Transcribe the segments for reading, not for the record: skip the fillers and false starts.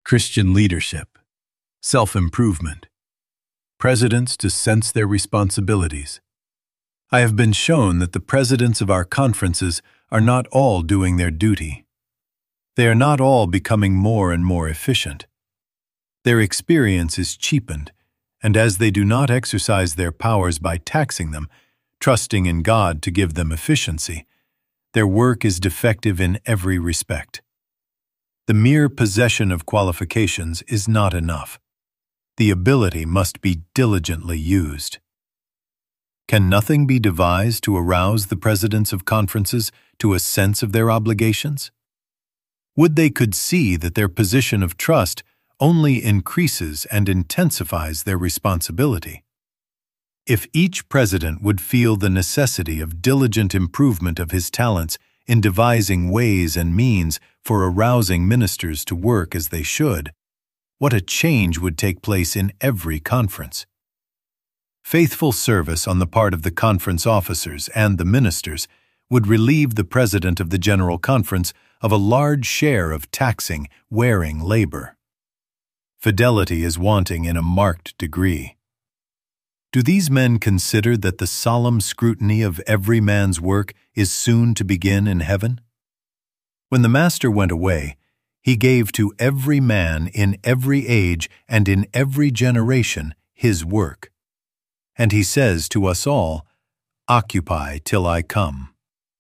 Christian leadership, self-improvement, presidents to sense their responsibilities. I have been shown that the presidents of our conferences are not all doing their duty. They are not all becoming more and more efficient. Their experience is cheapened, and as they do not exercise their powers by taxing them, trusting in God to give them efficiency, their work is defective in every respect. The mere possession of qualifications is not enough. The ability must be diligently used. Can nothing be devised to arouse the presidents of conferences to a sense of their obligations? Would they could see that their position of trust only increases and intensifies their responsibility. If each president would feel the necessity of diligent improvement of his talents in devising ways and means for arousing ministers to work as they should, what a change would take place in every conference. Faithful service on the part of the conference officers and the ministers would relieve the president of the General Conference of a large share of taxing, wearing labor. Fidelity is wanting in a marked degree. Do these men consider that the solemn scrutiny of every man's work is soon to begin in heaven? When the Master went away, he gave to every man in every age and in every generation his work. And he says to us all, "Occupy till I come."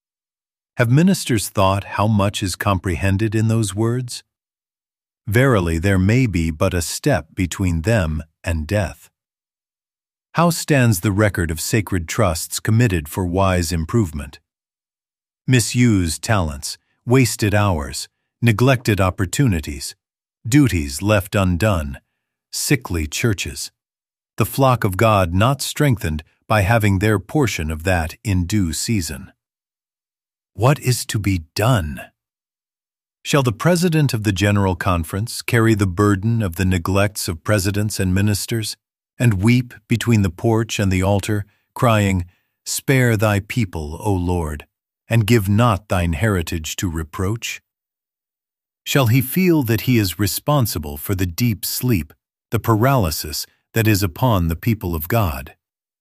Have ministers thought how much is comprehended in those words? Verily, there may be but a step between them and death. How stands the record of sacred trusts committed for wise improvement? Misused talents, wasted hours, neglected opportunities, duties left undone, sickly churches, the flock of God not strengthened by having their portion of that in due season. What is to be done? Shall the president of the General Conference carry the burden of the neglects of presidents and ministers, and weep between the porch and the altar, crying, "Spare thy people, O Lord, and give not thine heritage to reproach"? Shall he feel that he is responsible for the deep sleep, the paralysis that is upon the people of God?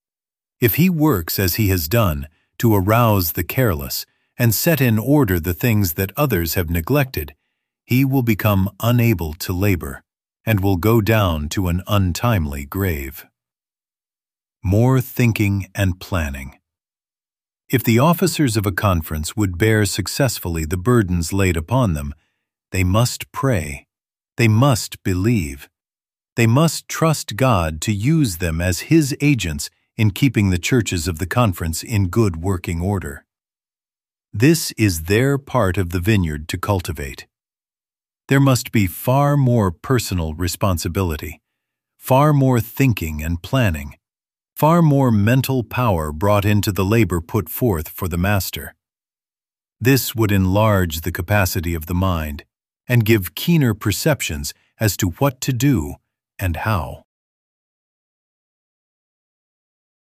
If he works as he has done to arouse the careless and set in order the things that others have neglected, he will become unable to labor and will go down to an untimely grave. More thinking and planning. If the officers of a conference would bear successfully the burdens laid upon them, they must pray, they must believe, they must trust God to use them as His agents in keeping the churches of the conference in good working order. This is their part of the vineyard to cultivate. There must be far more personal responsibility, far more thinking and planning, far more mental power brought into the labor put forth for the Master. This would enlarge the capacity of the mind and give keener perceptions as to what to do and how.